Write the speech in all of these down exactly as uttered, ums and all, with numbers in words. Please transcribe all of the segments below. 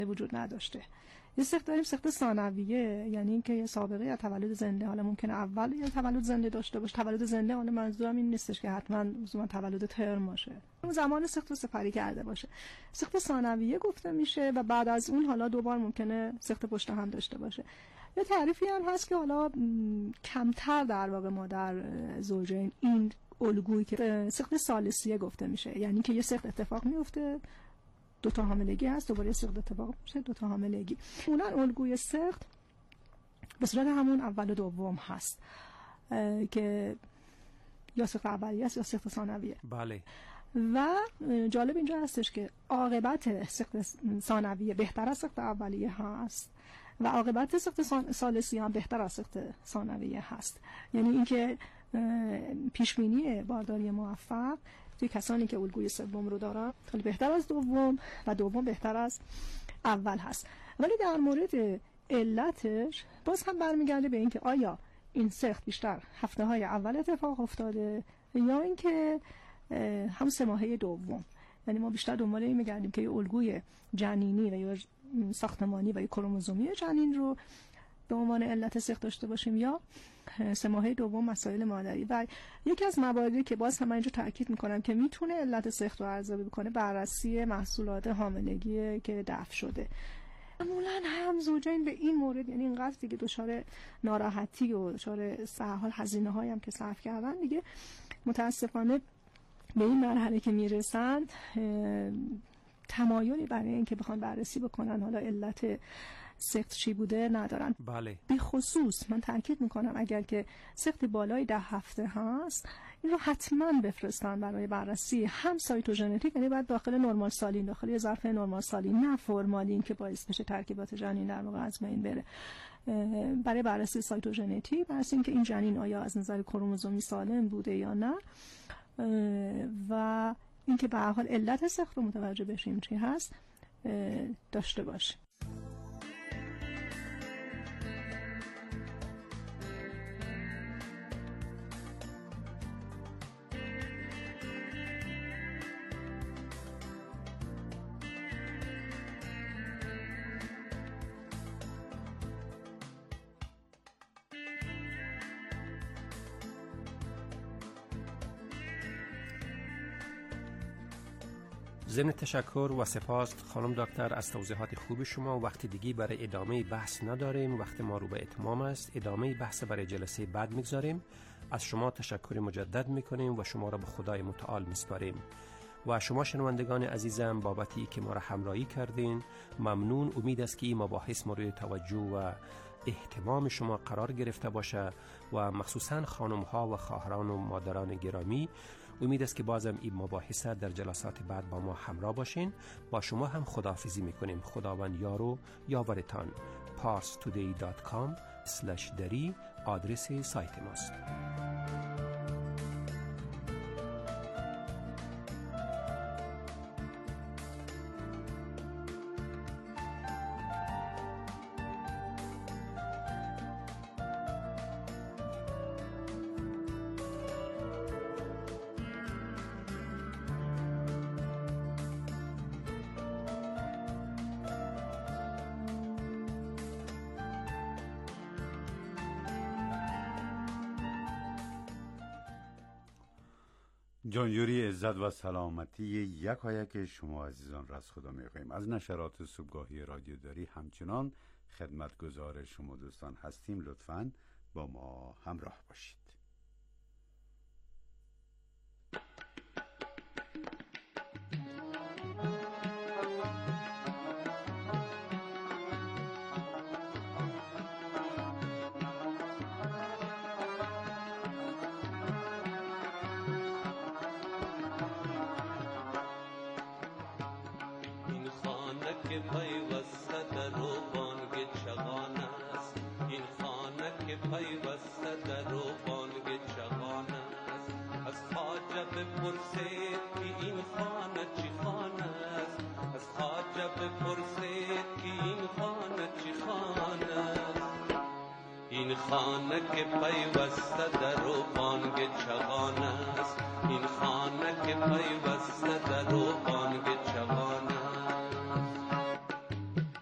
وجود نداشته. یه سخت داریم سخت ثانویه، یعنی اینکه یه سابقه یا تولد زنده، حالا ممکنه اول یا تولد زنده داشته باشه. تولد زنده حالا منظورم این نیستش که حتما لزوما تولد ترم باشه، اون زمان سخت رو سپری کرده باشه. سخت ثانویه گفته میشه و بعد از اون حالا دوبار ممکنه سخت پشت هم داشته باشه. یه تعریفی هم هست که حالا کمتر در واقع ما در زوجین این الگویی که سخت ثالثیه گفته میشه، یعنی که یه سخت اتفاق میفته، دو تا حاملگی هست، دوباره سخت اتفاق میشه، دو تا حاملگی. اون الگوی سخت به صورت همون اول و دوم هست که یا سخت اولیه است یا سخت ثانویه. بله. و جالب اینجا هستش که عاقبت سخت ثانویه بهتر از سخت اولیه هست و عاقبت سخت ثالثیه هم بهتر از سخت ثانویه هست. یعنی اینکه پیشبینی بارداری موفق توی کسانی که الگوی سوم رو دارن خیلی بهتر از دوم و دوم بهتر از اول هست. ولی در مورد علتش باز هم برمیگرده به اینکه آیا این سخت بیشتر هفته های اول اتفاق افتاده یا اینکه هم سه ماهه دوم. یعنی ما بیشتر دنبال این میگردیم که یه الگوی جنینی و یا ساختمانی و یا کروموزومی جنین رو به عنوان علت سخت داشته باشیم یا سه ماهه دوم مسائل مادری. و یکی از مواردی که باز هم اینجا تاکید میکنم که میتونه علت سخت رو ارزیابی بکنه بررسی محصولات حاملگی که دفع شده. معمولا هم زوجین به این مورد، یعنی اینقدر دیگه دچار ناراحتی و دچار سرحال هزینه هایی هم که صرف کردن، دیگه متاسفانه به این مرحله که میرسن تمایلی برای اینکه بخوان بررسی بکنن حالا علت سخت چی بوده ندارن. بله. به خصوص من تاکید میکنم اگر که سخت بالای ده هفته هست این رو حتما بفرستن برای بررسی هم سایتوژنتیک، یعنی بعد داخل نرمال سالین، داخل یه ظرف نرمال سالین، نه فرمالین که باعث بشه ترکیبات جنین در واقع از بین بره، برای بررسی سایتوژنتیک، بررسی اینکه این جنین آیا از نظر کروموزومی سالم بوده یا نه و اینکه به هر حال علت سخت رو متوجه بشیم چی هست داشته باشه. ضمن تشکر و سپاس خانم دکتر از توضیحات خوب شما. وقتی دیگه برای ادامه بحث نداریم، وقت ما رو به اتمام است. ادامه بحث برای جلسه بعد میگذاریم. از شما تشکر مجدد میکنیم و شما را به خدای متعال میسپاریم. و شما شنوندگان عزیزم بابتی که ما را همراهی کردین ممنون. امید است که این مباحث مورد توجه و اهتمام شما قرار گرفته باشه و مخصوصا خانم ها و خواهران و مادران گرامی. امید است که بازم این مباحث در جلسات بعد با ما همراه باشین. با شما هم خداحافظی میکنیم. خداوند یار و یاورتان. پارس تودی دات کام اسلش دری آدرس سایت ماست. جانجوری عزت و سلامتی یکایک شما عزیزان را از خدا می‌خواهیم. از نشرات صبحگاهی رادیو داری همچنان خدمتگزار شما دوستان هستیم. لطفاً با ما همراه باشید. که پیوسته در و بانگ چغان است، این خانه که پیوسته در و بانگ چغان است. از خواجه بپرسید که این خانه چی خانه است، از خواجه بپرسید که این خانه چی خانه است. این خانه که پیوسته در و بانگ چغان است، این خانه که پیوسته در و بانگ چغان است.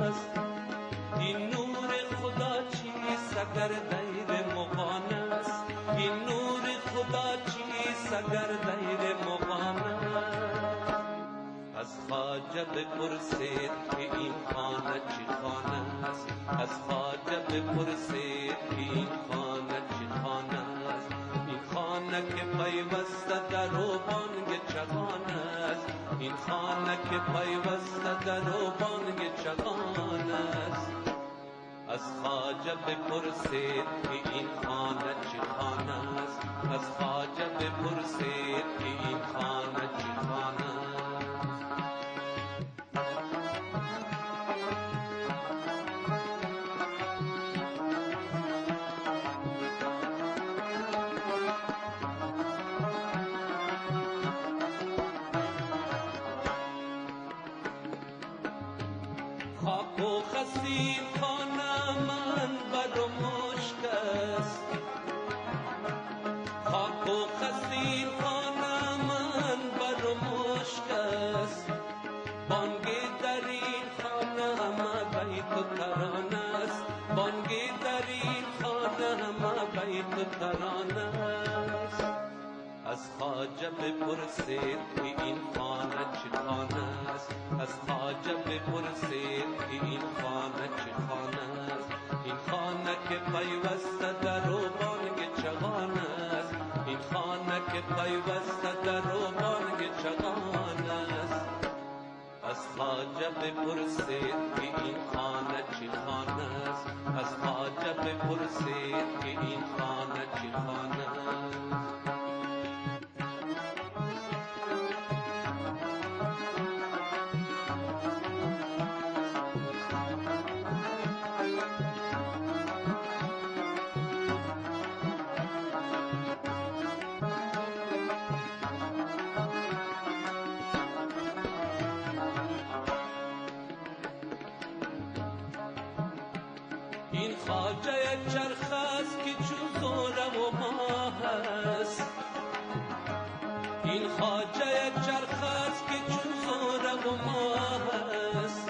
است. این نور خدا چیست اگر دیر مغان است؟ این نور خدا چیست اگر دیر مغان است؟ از خواجه بپرسید که این خانه چی خانه است؟ از خواجه بپرسید که این خانه چی خانه است؟ این خانه که پیوسته در و بانگ چغان است. این خانه که پیوسته در و بانگ چغان است. از خواجه بپرسید که این خانه چی خانه است؟ از خواجه بپرسید که این خانه چی خانه است؟ خاک و خسین خانه من بر و مشک است. خاک و خسین خانه من بر و مشک است. بانگی در این خانه همه بیت و ترانه است. بانگی در این خانه همه بیت و ترانه است. از خواجه بپرسید که این خانه چی خانه است؟ از خواجه بپرسید که این خانه چی خانه است؟ این خانه که پیوسته در و بانگ چغان است. این خانه که پیوسته در و بانگ چغان است. از خواجه بپرسید که این خانه چی خانه است؟ از خواجه بپرسید که این خانه چی خانه است؟ این خواجه چرخ است که چون زوره و ماه است. این خواجه چرخ است که چون زوره و ماه است.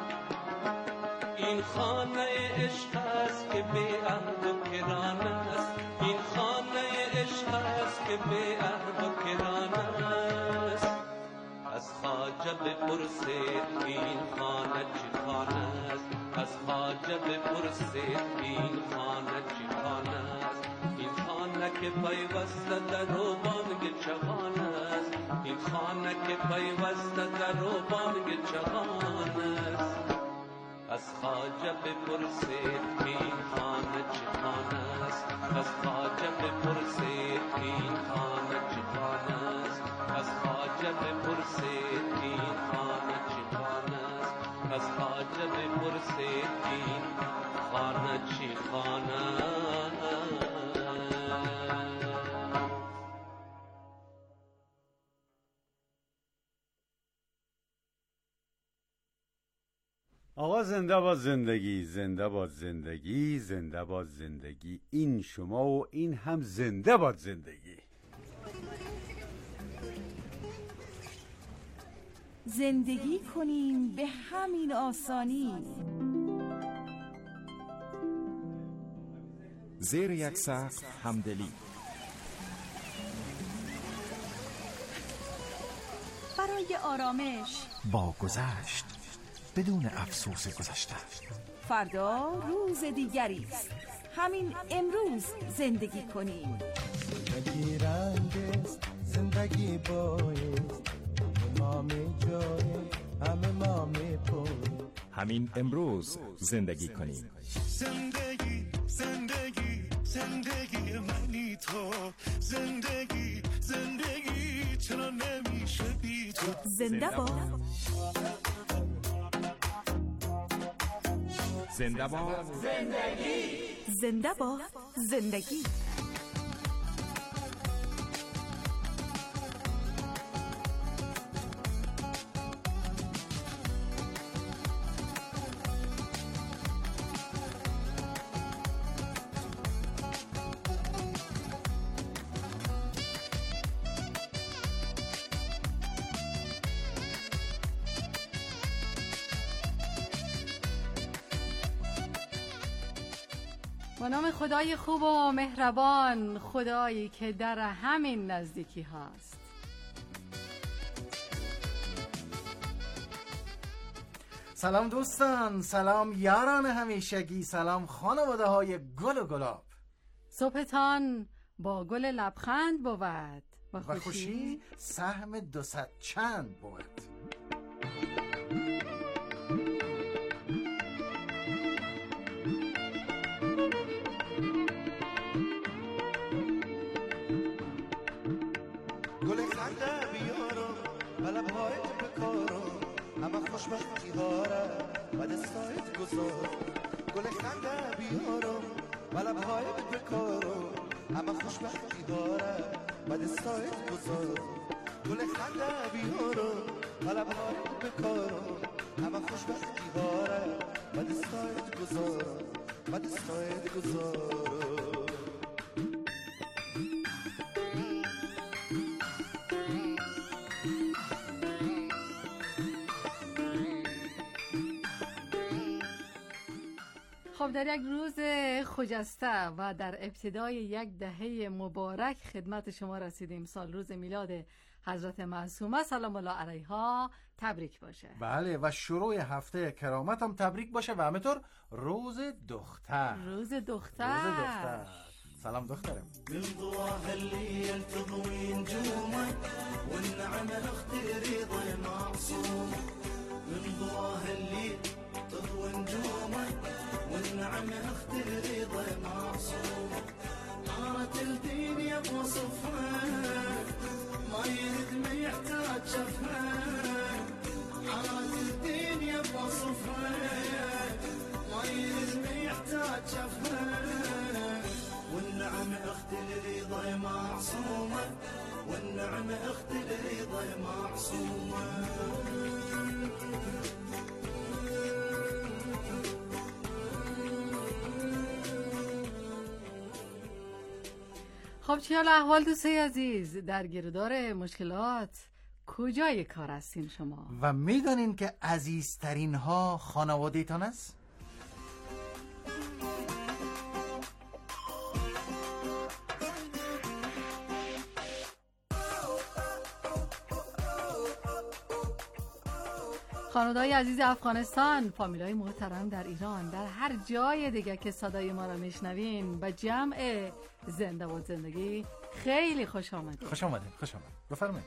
این خانه عشق است که بی عهد و کران است. این خانه عشق است که بی عهد و کران است. از خواجه بپرسید که این خانه چی خانه است؟ از خواجه بپرسید که این خانه چی خانه است؟ این خانه که پیوسته در و بانگ چغان است. این خانه که پیوسته در و بانگ چغان است. از خواجه بپرسید که این خانه چی خانه است؟ از خواجه بپرسید که این خانه چی خانه است؟ از خواجه بپرسید که این خانه چی خانه است؟ از خواجه بپرسید که این خانه چی خانه است؟ آقا زنده باد زندگی، زنده باد زندگی، زنده باد زندگی. این شما و این هم زنده باد زندگی. زندگی کنیم به همین آسانی. زیر یک سقف همدلی. برای آرامش با گذشت بدون افسوس گذشته. فردا روز دیگری است. همین امروز زندگی کنیم. زندگی رنگ است، زندگی بایست، ما می جایی همه ما می پوی. همین امروز زندگی کنیم. زندگی زندگی زندگی منی تو. زندگی زندگی چرا نمیشه بی تو. زنده باد زنده باد زندگی. زنده باد زندگی. با نام خدای خوب و مهربان، خدایی که در همین نزدیکی هاست. سلام دوستان، سلام یاران همیشگی، سلام خانواده های گل و گلاب. صبحتان با گل لبخند بود و خوشی, و خوشی سهم دو صد چند بود. گل خنده بیارم بلب هایت بکارم همه خوشبختی داره و دستایت گذار. گل خنده بیارم بلب هایت بکارم همه خوشبختی داره و دستایت گذار. گل خنده بیارم بلب هایت بکارم همه خوشبختی داره و دستایت گذار و دستایت گذار. خب در یک روز خجسته و در ابتدای یک دهه مبارک خدمت شما رسیدیم. سال روز میلاد حضرت معصومه سلام الله علیها تبریک باشه. بله و شروع هفته کرامت هم تبریک باشه و همینطور روز دختر. روز دختر روز دختر سلام دخترم. من ضواها الليل تضوي نجومك والنعمة اختي رضا معصوم. من ضواها الليل تضوي نجومك والنعمة اختي رضا معصوم. حارة الدين يا ابو صفان ما يرد ما يحتاج شفان. حارة الدين يا ابو صفان ما يرد ما يحتاج شفان. والنعمة اختي الرضا معصومة والنعمة اختي الرضا معصومة. خب چه حال احوال دوستای عزیز؟ در گیرودار مشکلات کجای کار هستین شما؟ و میدانین که عزیزترین ها خانواده تان است؟ خانواده‌های عزیز افغانستان، فامیلای محترم در ایران، در هر جای دیگه که صدای ما را میشنوین، به جمع زنده و زندگی خیلی خوش آمدید. خوش آمدید. خوش آمدید. بفرمایید.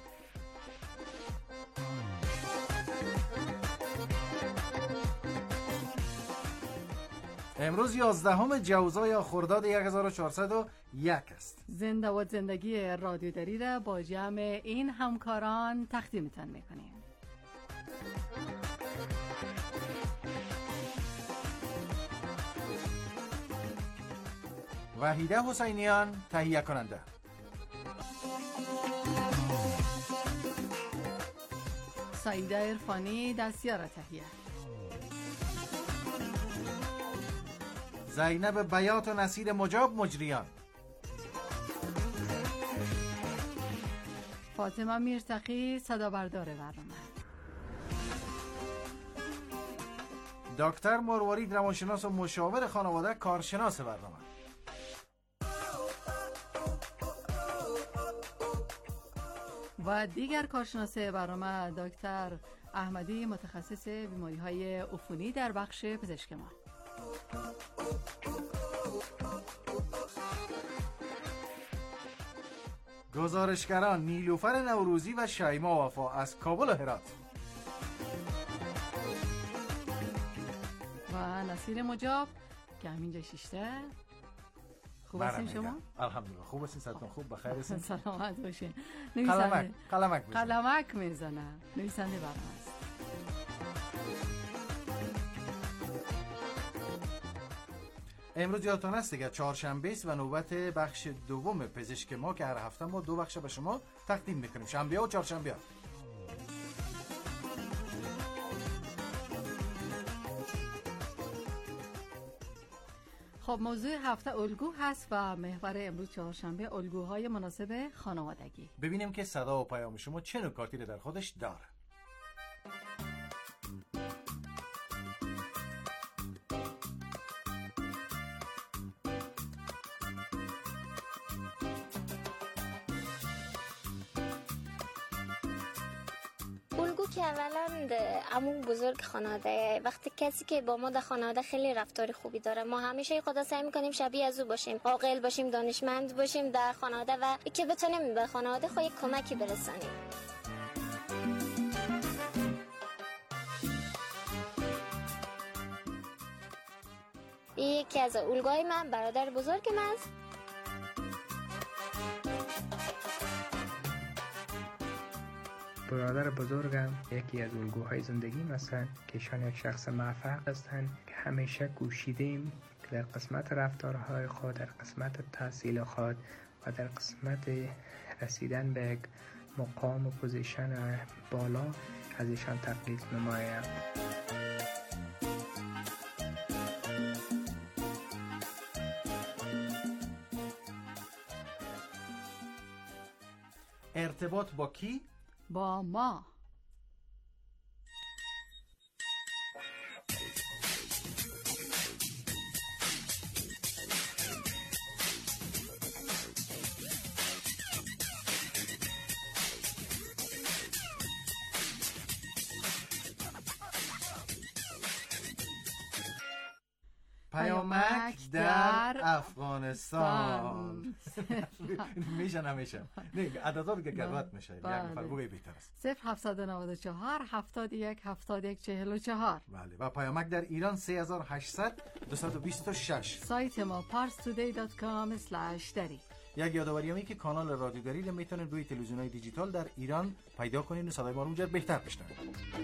امروز یازدهم جوزا یا خرداد هزار و چهارصد و یک است. زنده و زندگی رادیو دری را با جمع این همکاران تقدیمتان میکنیم. وحیده حسینیان تهیه کننده، سعیده عرفانی دستیار تهیه، زینب بیات و نصیر مجاب مجریان، فاطمه میرتقی صدا بردار برنامه، دکتر مروارید روانشناس و مشاور خانواده کارشناس برنامه، و دیگر کارشناس برنامه دکتر احمدی متخصص بیماری‌های عفونی در بخش پزشک ما. گزارشگران نیلوفر نوروزی و شیما وفا از کابل و هرات، و نصیر مجاب که همینجا شیشته. خوب هستین شما؟ الحمدلله خوب هستین، صحتتون خوب، بخیر هستین؟ سلامت باشین. قلمک قلمک میزنه قلمک میزنه نویسنده برنامه است. امروز یادتون است دیگه چهارشنبه است و نوبت بخش دوم پزشک ما که هر هفته ما دو بخش به شما تقدیم میکنیم، شنبه و چهارشنبه. خب موضوع هفته الگو هست و محور امروز چهارشنبه الگوهای مناسب خانوادگی. ببینیم که صدا و پیام شما چه نکاتی رو در خودش داره. الگو که اولا عمو بزرگ خانواده، وقتی کسی که با ما در خانواده خیلی رفتار خوبی داره، ما همیشه خدا سعی میکنیم شبیه از او باشیم، عاقل باشیم، دانشمند باشیم در خانواده و که بتونیم به خانواده خود یک کمکی برسانیم. این یکی از الگوهای من، برادر بزرگ من است. برادر بزرگم یکی از الگوهای زندگی هستند که ایشان یک شخص موفق هستند که همیشه کوشیدیم که در قسمت رفتارهای خود، در قسمت تحصیل خود و در قسمت رسیدن به یک مقام و پوزیشن بالا از ایشان تقلید نماییم. ارتباط با کی؟ با ما. پیامک در افغانستان. میشه نمیشه نه عددا بگه گربت میشه. یک نفر بگه بهتر است. صفر هفتصد و نود و چهار هفتاد و یک هفتاد و یک چهل و چهار. بله. و پیامک در ایران سه هزار و هشتصد دویست و بیست و شش. سایت ما پارس تودی دات کام اسلش دری. یک یادآوری همی که کانال رادیو دری رو میتونید روی تلویزیون‌های دیجیتال در ایران پیدا کنین و صدای ما رو اونجا بهتر بشنوید.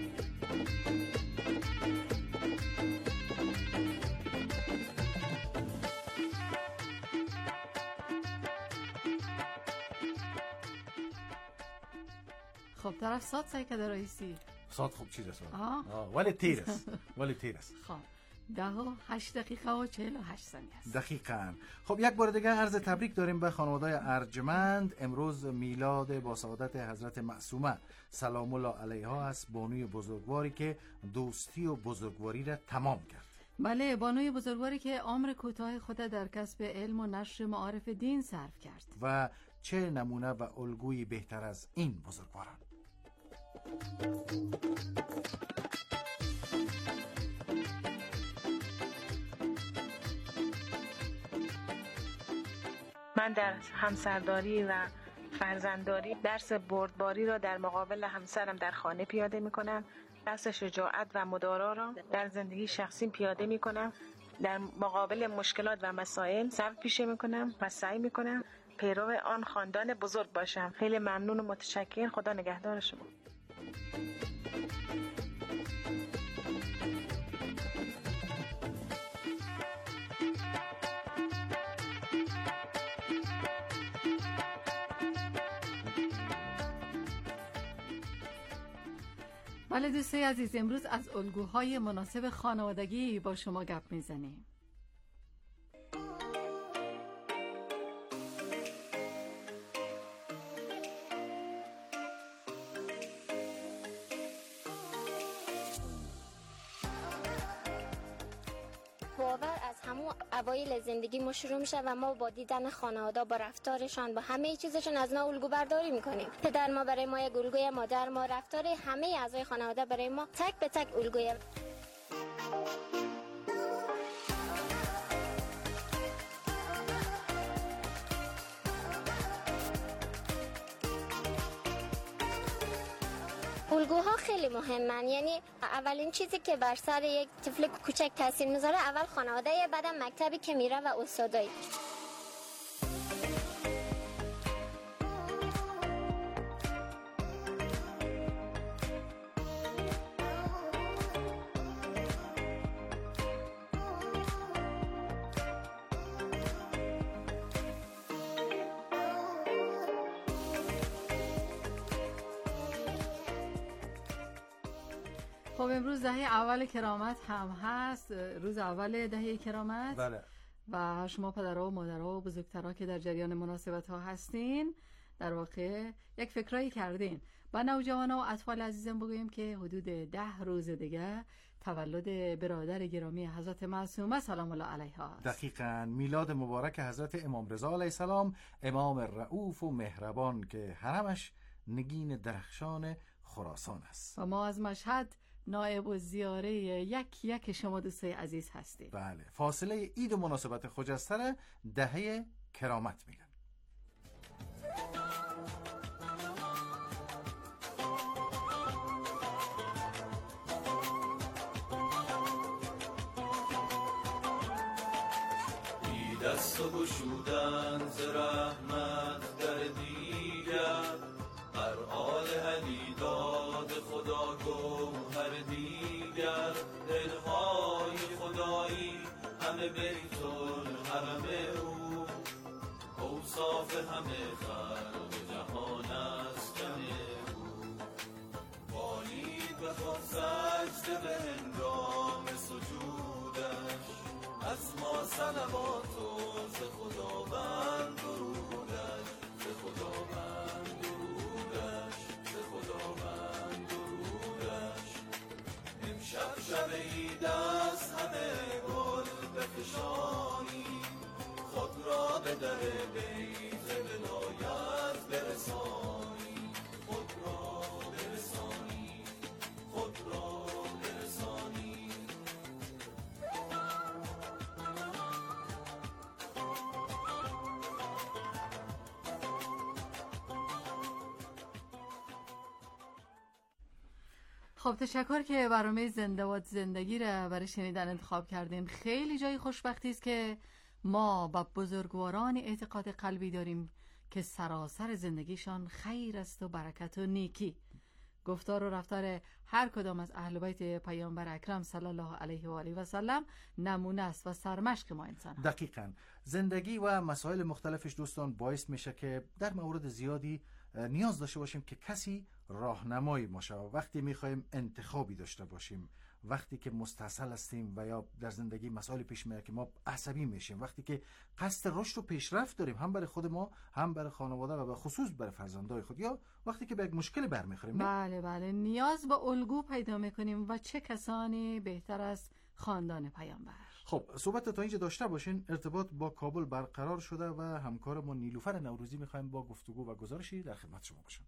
خب طرف ساعت سعی کده رئیسی ساعت خوب چیز است آه ولی تیر است ولی تیر است. خب ده و هشت دقیقه و چهل و هشت ثانیه است. دقیقاً. خب یک بار دیگه عرض تبریک داریم به خانواده‌های ارجمند. امروز میلاد با سعادت حضرت معصومه سلام الله علیها است، بانوی بزرگواری که دوستی و بزرگواری را تمام کرد. بله، بانوی بزرگواری که عمر کوتاه خود در کسب علم و نشر معارف دین صرف کرد. و چه نمونه و الگویی بهتر از این بزرگواران. من در همسرداری و فرزندداری درس بردباری را در مقابل همسرم در خانه پیاده می کنم. درس شجاعت و مدارا را در زندگی شخصی پیاده می کنم. در مقابل مشکلات و مسائل صبر پیشه می کنم و سعی می کنم پیرو آن خاندان بزرگ باشم. خیلی ممنون و متشکر. خدا نگهدار شما. بله دوستای عزیز، امروز از الگوهای مناسب خانوادگی با شما گپ میزنیم. باور از همون اوایل زندگی ما شروع میشه و ما با دیدن خانواده، با رفتارشان، با همه چیزشون از ما الگو برداری میکنیم. پدر ما برای ما یک الگوی، مادر ما، رفتار همه اعضای خانواده برای ما تک به تک الگوی. الگوها خیلی مهمن. یعنی اولین چیزی که بر سر یک طفل کوچک تاثیر میذاره اول خانواده، بعدم مکتبی که میره و استادایی. خب امروز دهه اول کرامت هم هست، روز اول دهه کرامت. بله. و شما پدرها و مادرها و بزرگترها که در جریان مناسبت ها هستین، در واقع یک فکرایی کردین. با نوجوانا و اطفال عزیزم بگوییم که حدود ده روز دیگه تولد برادر گرامی حضرت معصومه سلام الله علیها است. دقیقاً میلاد مبارک حضرت امام رضا علیه السلام، امام رؤوف و مهربان که حرمش نگین درخشان خراسان است. و ما از مشهد نایب الزیاره یک یک شما دوستای عزیز هستیم. بله، فاصله عید و مناسبت خجسته را دهه کرامت میگن. دست و گشودن ز رحمت در دیگر، بر آل علی داد خدا گوهر دیگر. دلهای خدایی همه بیت الحرم او، اوصاف همه خلق جهان است جم او. بالید به خود سجده به هنگام سجودش، از ما صلوات و ز خداوند درودش، ز خداوند درودش، ز خداوند درودش. امشب شب عید است همه گل بفشانی، خود را به در بیت ولایت برسانی، خود را برسانی، خود را برسانی. خب تشکر که برنامه زنده باد زندگی را برای شنیدن انتخاب کردیم. خیلی جای خوشبختی است که ما با بزرگواران اعتقاد قلبی داریم که سراسر زندگیشان خیر است و برکت و نیکی. گفتار و رفتار هر کدام از اهل بیت پیامبر اکرم صلی الله علیه و آله و سلم نمونه است و سرمشق ما انسان. دقیقاً زندگی و مسائل مختلفش دوستان باعث میشه که در مورد زیادی نیاز داشته باشیم که کسی راهنمای ما شود. وقتی میخوایم انتخابی داشته باشیم، وقتی که مستصل هستیم و یا در زندگی مسائل پیش میاد که ما عصبی میشیم، وقتی که قصد رشد و پیشرفت داریم هم برای خود ما هم برای خانواده و به خصوص برای فرزندای خود، یا وقتی که به یک مشکل برمیخوریم. بله بله نیاز به الگو پیدا میکنیم و چه کسانی بهتر از خاندان پیامبر. خب صحبت تا اینجا داشته باشین. ارتباط با کابل برقرار شده و همکارمون نیلوفر نوروزی میخوایم با گفتگو و گزارشی در خدمت شما باشم.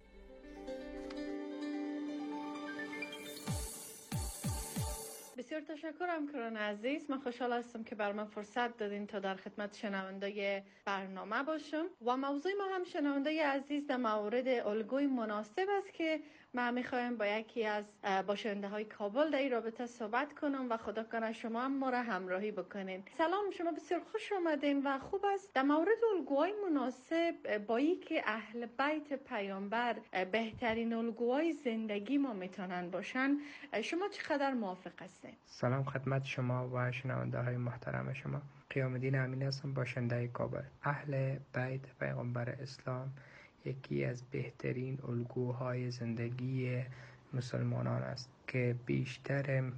بسیار تشکر همکاران عزیز. من خوشحال هستم که بر من فرصت دادین تا در خدمت شنوندای برنامه باشم و موضوع ما هم شنوندای عزیز در مورد الگوی مناسب است که من میخوایم با یکی از باشنده های کابل در این رابطه صحبت کنم و خدا کنه شما هم ما را همراهی بکنین. سلام، شما بسیار خوش آمدین و خوب است در مورد الگوهای مناسب با این که اهل بیت پیامبر بهترین الگوهای زندگی ما میتونن باشن، شما چقدر موافق هستین؟ سلام خدمت شما و شنونده های محترم شما. قیام الدین امین هستم، باشنده کابل. اهل بیت پیغمبر اسلام یکی از بهترین الگوهای زندگی مسلمانان است که بیشتر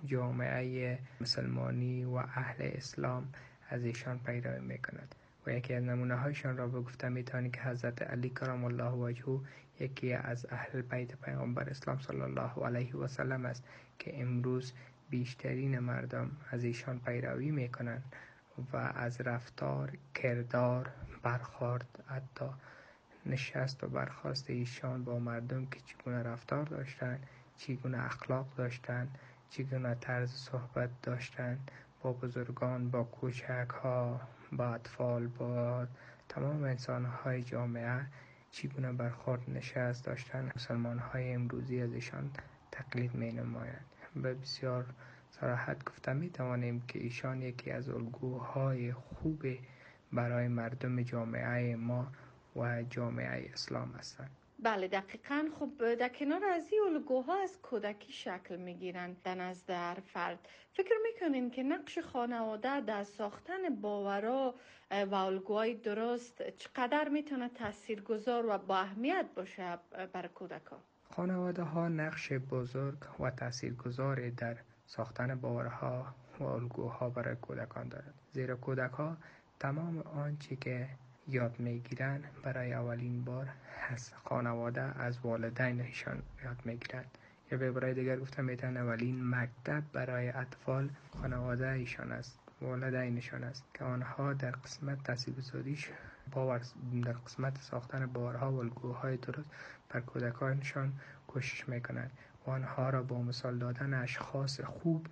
جامعه مسلمانی و اهل اسلام از ایشان پیروی میکند و یکی از نمونه هایشان را بگفتم میتوانی که حضرت علی کرم الله وجهه یکی از اهل بیت پیغمبر اسلام صلی الله علیه و سلم است که امروز بیشترین مردم از ایشان پیروی میکنند و از رفتار، کردار، برخورد، حتی نشست و برخاست ایشان با مردم که چگونه رفتار داشتن، چگونه اخلاق داشتن، چگونه طرز صحبت داشتن با بزرگان، با کوچک ها، با اطفال، با تمام انسان های جامعه چگونه برخورد نشست داشتن. مسلمان های امروزی از ایشان تقلید می نمایند. به بسیار صراحت گفتم می توانیم که ایشان یکی از الگوهای خوب برای مردم جامعه ما و جامعه اسلام هستند. بله دقیقاً. خب در کنار از این الگوها از کودکی شکل میگیرند در نزد هر فرد. فکر میکنین که نقش خانواده در ساختن باورها و الگوهای درست چقدر میتونه تاثیرگذار و با اهمیت باشه برای کودکان؟ خانواده ها نقش بزرگ و تاثیرگذاری در ساختن باورها و الگوها برای کودکان دارد، زیرا کودک ها تمام آنچه که یاد میگیرن برای اولین بار از خانواده، از والدینشان یاد میگیرن. یا به برای دیگر گفتم میتونن اولین مکتب برای اطفال خانواده ایشان است، والدینشان است که آنها در قسمت تاثیرگذاریش باور در قسمت ساختن باورها و الگوهای درست بر کودکانشان کوشش میکنند و آنها را با مثال دادن اشخاص خوب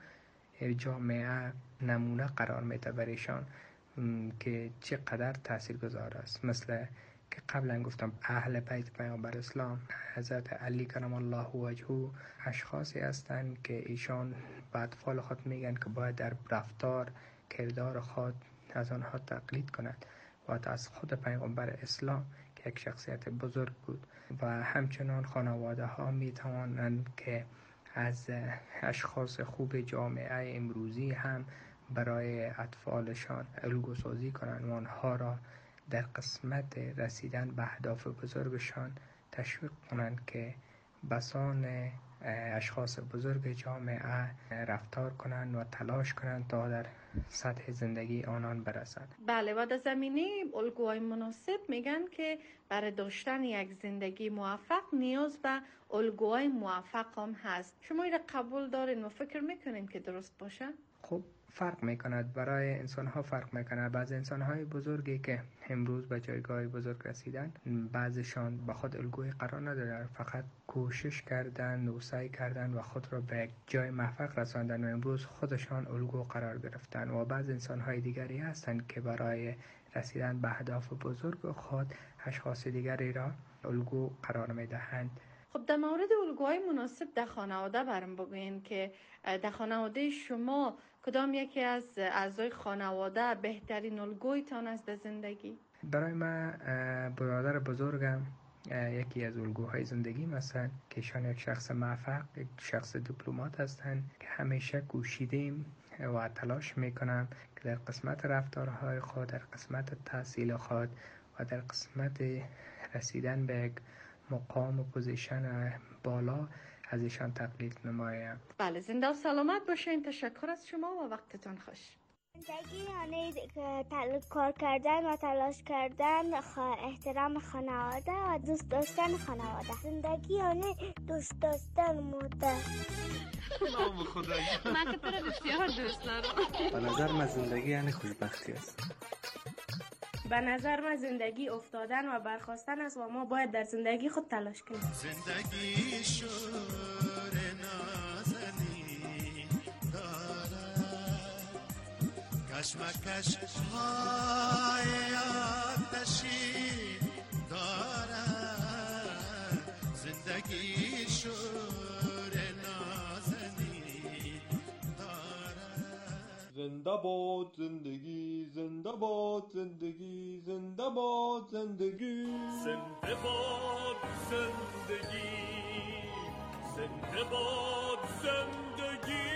جامعه نمونه قرار میده برایشان که چقدر تاثیرگذار است. مثل که قبلا گفتم اهل بیت پیامبر اسلام حضرت علی کرم الله وجهه اشخاصی هستند که ایشان به اطفال خود میگن که باید در رفتار کردار خود از آنها تقلید کنند و از خود پیامبر اسلام که یک شخصیت بزرگ بود و همچنان خانواده ها می توانند که از اشخاص خوب جامعه امروزی هم برای اطفالشان الگو سازی کنند و آنها را در قسمت رسیدن به اهداف بزرگشان تشویق کنند که بسان اشخاص بزرگ جامعه رفتار کنند و تلاش کنند تا در سطح زندگی آنان برسند. بله، و در زمینه الگوهای مناسب میگن که برای داشتن یک زندگی موفق نیاز به الگوهای موفق هم هست. شما این را قبول دارین و فکر میکنین که درست باشه؟ خب فرق میکند، برای انسان ها فرق میکند. بعض انسان های بزرگی که امروز به جایگاه بزرگ رسیدن، بعضشان به خود الگوی قرار ندادن، فقط کوشش کردن و سعی کردن و خود را به جای موفق رساندن و امروز خودشان الگو قرار گرفتن. و بعض انسان های دیگری هستند که برای رسیدن به اهداف بزرگ خود اشخاص دیگری را الگو قرار میدهند. خب در مورد الگوهای مناسب در خانواده برام بگوین که در خانواده شما کدام یکی از اعضای خانواده بهترین الگویتان است در زندگی؟ برای من برادر بزرگم یکی از الگوهای زندگی هستند که ایشان یک شخص موفق، یک شخص دیپلمات هستند که همیشه کوشیدیم و تلاش میکنم که در قسمت رفتارهای خود، در قسمت تحصیل خود و در قسمت رسیدن به یک مقام و پوزیشن بالا از ایشان تقلید نمایم. بله، زنده و سلامت باشین. تشکر از شما و وقتتان خوش. زندگی یعنی کار کردن و تلاش کردن، احترام خانواده و دوست داشتن خانواده. زندگی یعنی دوست داشتن مادر. نام خدایی. من که تو رو بسیار دوست دارم. به نظر من زندگی یعنی خوشبختی است. به نظر من زندگی افتادن و برخاستن است و ما باید در زندگی خود تلاش کنیم. زندگی شور نازنی دارد، کشمکش های آتشی دارد. زندگی شور نازنی دارد. زنده باد زندگی، زنده باد زندگی، زنده باد زندگی، زنده باد زندگی، زنده باد زندگی.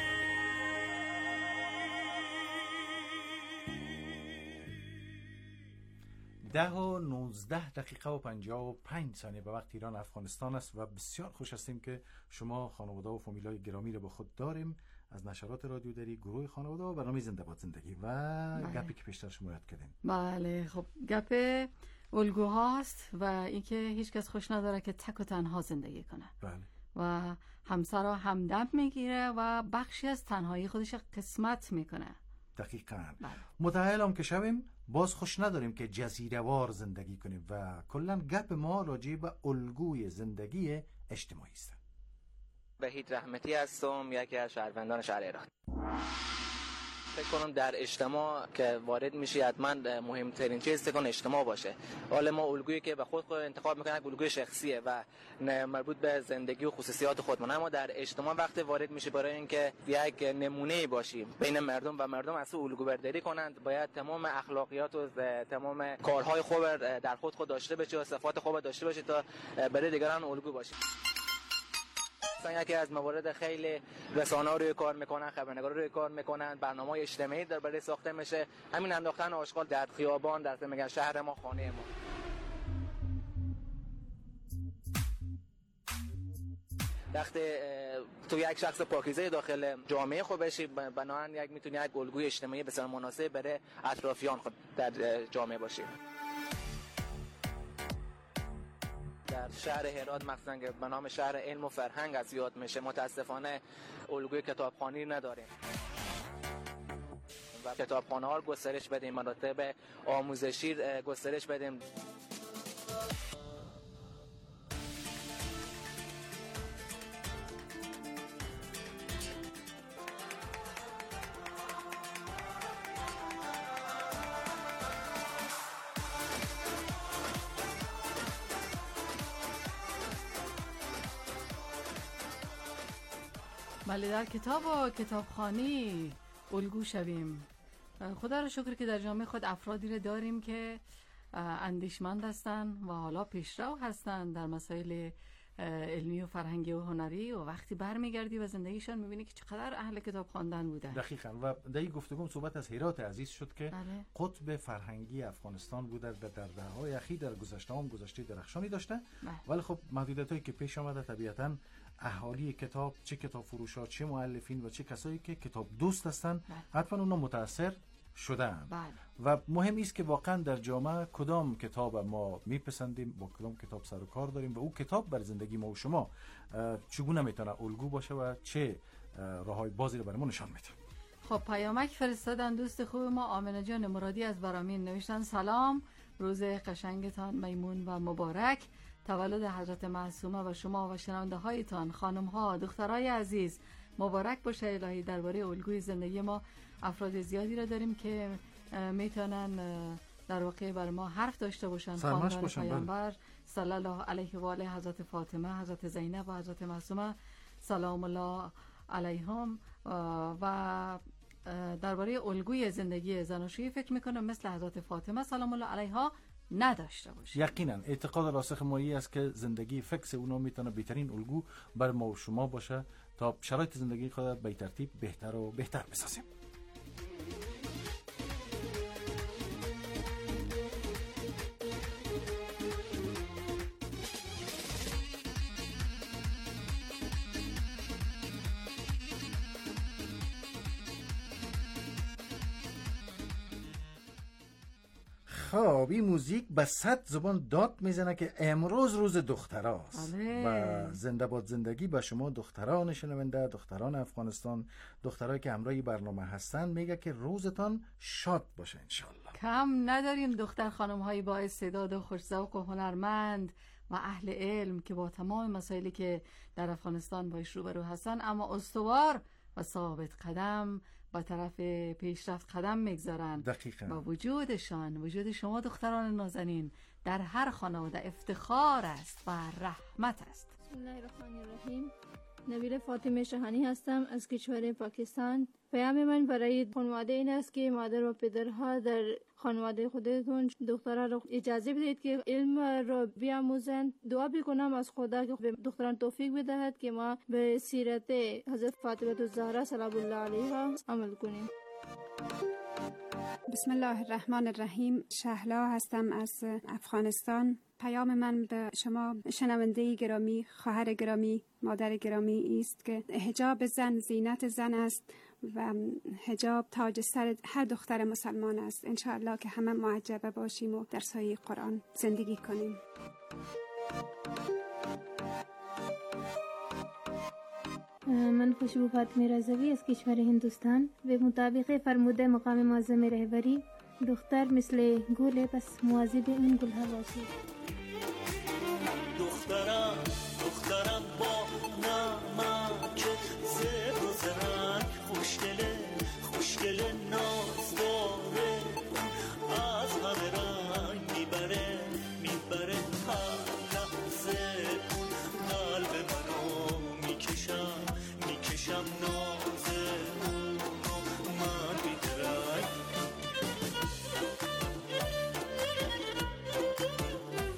ده و نوزده دقیقه و پنجاه و پنج ثانیه به وقت ایران افغانستان است و بسیار خوش هستیم که شما خانواده و فامیلای گرامی را با خود داریم از نشرات رادیو دری، گروه خانواده و برنامه زنده باد زندگی و گپی که پیشتر شما یاد کردیم. بله، خب گپ الگوهاست و اینکه هیچ کس خوش نداره که تک و تنها زندگی کنه. بله. و همسر را همدم میگیره و بخشی از تنهایی خودش قسمت میکنه. دقیقاً. متأهل هم که شویم باز خوش نداریم که جزیره وار زندگی کنیم و کلا گپ ما راجع به الگوی زندگی اجتماعی است. وحید رحمتی هستم، یکی از شهروندان شهر ایران. فکر کنم در اجتماع که وارد میشی حتما مهمترین چیز تکون اجتماع باشه. حالا ما الگویی که به خود انتخاب میکنیم الگوی شخصیه و مربوط به زندگی و خصوصیات خودمون، اما در اجتماع وقتی وارد میشی برای اینکه یک نمونه باشی بین مردم و مردم از الگو برداری کنند، باید تمام اخلاقیات و تمام کارهای خوب در خود خود داشته باشی و صفات خوب داشته باشی تا برای دیگران الگو باشی. یکی از موارد خیلی رسانه‌ها روی کار میکنن، خبرنگارا روی کار میکنن، برنامه‌های اجتماعی در برای ساخته میشه، همین انداختن آشغال در خیابان، در میگن شهر ما، خانه ما. وقتی تو یک شخص پاکیزه داخل جامعه خود بشی، بنابراین یک میتونی یک الگوی اجتماعی بسیار مناسب برای اطرافیان خود در جامعه باشی. در شهر هرات مثلا که به نام شهر علم و فرهنگ از یاد میشه، متاسفانه الگوی کتابخوانی نداریم و کتابخانه ها رو گسترش بدیم، مراتب آموزشی گسترش بدیم. بله، در کتاب و کتابخوانی الگو شویم. خدا را شکر که در جامعه خود افرادی را داریم که اندیشمند هستند و حالا پیشرو هستند در مسائل علمی و فرهنگی و هنری، و وقتی برمیگردی و زندگیشان میبینی که چقدر اهل کتاب خواندن بودن. دقیقاً. و در این گفتگو صحبت از هرات عزیز شد که بله. قطب فرهنگی افغانستان بوده و در دهه‌های اخیر در گذشته هم گذشته درخشانی داشته، بله. ولی خب محدودیتایی که پیش آمده طبیعتاً اهالی کتاب، چه کتاب فروشا، چه مؤلفین و چه کسایی که کتاب دوست هستن، حتما اونا متاثر شدن. بله. و مهم است که واقعا در جامعه کدام کتاب ما میپسندیم، با کدام کتاب سر و کار داریم و او کتاب بر زندگی ما و شما چگونه میتونه الگو باشه و چه راههای بازی رو برای ما نشان میده. خب پیامک فرستادن دوست خوب ما آمنه جان مرادی از برامین، نوشتن سلام، روز قشنگتان میمون و مبارک، تولد حضرت معصومه و شما و شنونده هایتان، خانم ها، دخترای عزیز مبارک باشه. الهی درباره الگوی زندگی ما افراد زیادی را داریم که میتونن در واقع بر ما حرف داشته باشن. خاندان پیامبر صلی الله علیه و آله، حضرت فاطمه، حضرت زینب و حضرت معصومه سلام الله علیهم. و درباره الگوی زندگی زناشویی فکر میکنم مثل حضرت فاطمه سلام الله علیها نداشته باشه. یقینا اعتقاد راسخ مایی است که زندگی فکس اونا میتونه بهترین الگو بر ما و شما باشه تا شرایط زندگی خود به ترتیب بهتر و بهتر بسازیم. خب این موزیک به صد زبان داد میزنه که امروز روز دختراست. بله. و زنده باد زندگی به شما دختران شنونده، دختران افغانستان، دخترایی که همراه برنامه هستن، میگه که روزتان شاد باشه انشالله. کم نداریم دختر خانم های با استعداد و خوش‌ذوق و هنرمند و اهل علم که با تمام مسائلی که در افغانستان باش روبرو هستن اما استوار و ثابت قدم با طرف پیشرفت قدم میگذارن. دقیقاً. با وجودشان، وجود شما دختران نازنین در هر خانواده افتخار است و رحمت است. بسم الله الرحمن الرحیم. نبیل فاطمه شاهانی هستم از کشور پاکستان. پیام من برای خانواده این است که مادر و پدرها در خانواده خودتون دختران رو اجازه بدهید که علم رو بیاموزند. دعا بکنم از خدا که به دختران توفیق بدهد که ما به سیرت حضرت فاطمه الزهرا سلام الله علیها عمل کنیم. بسم الله الرحمن الرحیم. شهلا هستم از افغانستان. پیام من به شما شنونده گرامی، خواهر گرامی، مادر گرامی است که حجاب زن زینت زن است و حجاب تاج سر هر دختر مسلمان است. انشاءالله که همه معجبه باشیم و در سایه قرآن زندگی کنیم. من خوشبو فاطمه رضوی از کشور هندوستان. به مطابق فرموده مقام معظم رهبری، دختر مثل گل پس مواظب این گل ها باشید. دخترم دخترم با نمک زهر و زرنگ، خوشگله خوشگله نازداره، از همه رنگ میبره میبره هر لحظه، قلب منو میکشم میکشم نازه اونو من بیدرنگ.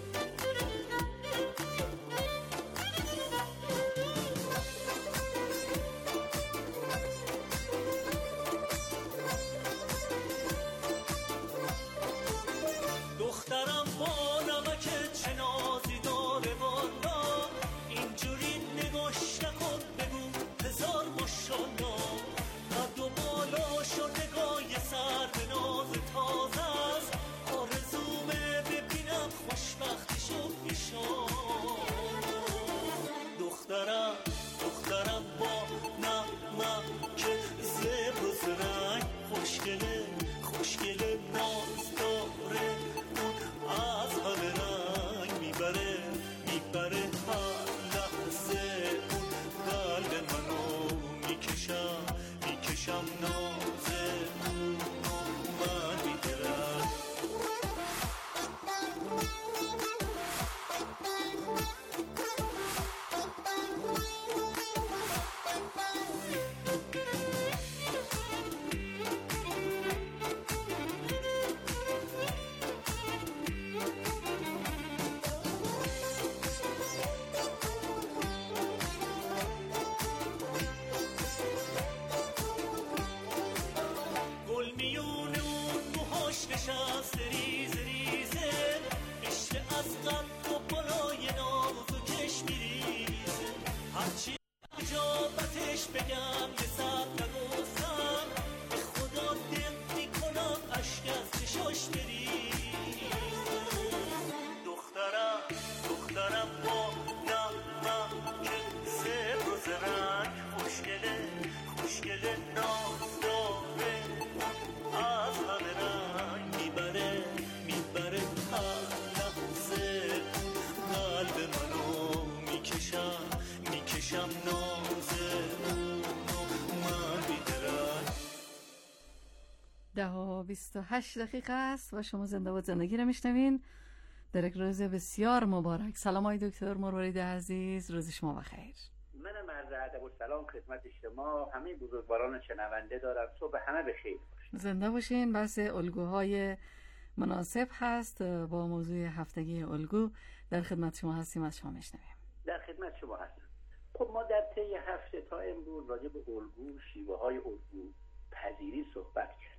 ده و بیست و هشت دقیقه است و شما زنده و زندگی رو میشنوین در یک روز بسیار مبارک. سلام های دکتر مروارید عزیز، روز شما بخیر. منم عرض ادب و سلام خدمت شما، همه بزرگواران شنونده دارم. صبح همه بخیر باشید. زنده باشین. بحث الگوهای مناسب هست با موضوع هفتگی الگو. در خدمت شما هستیم، از شما میشنویم. در خدمت شما هستم. خب ما در طی هفته تا امروز راجع به الگو، شیوه های الگو پذیری صحبت کردیم.